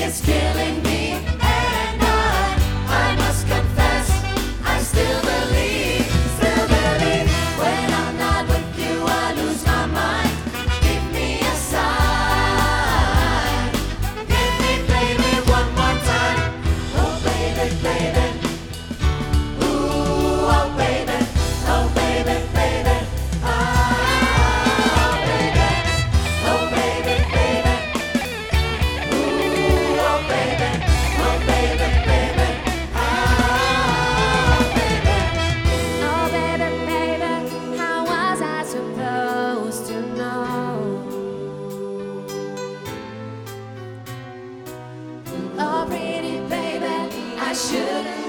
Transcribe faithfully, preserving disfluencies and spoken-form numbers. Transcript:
is killing me, and I, I must confess, I still believe, still believe. When I'm not with you, I lose my mind. Give me a sign. Give me, baby, one more time. Oh, baby, baby. Ooh, oh, baby. Oh, baby, baby. Ah, oh, baby. Oh, baby, baby. Ooh, oh, baby. Oh, baby, baby. Ah, baby. Oh baby, baby, how was I supposed to know? Oh, pretty baby, I should've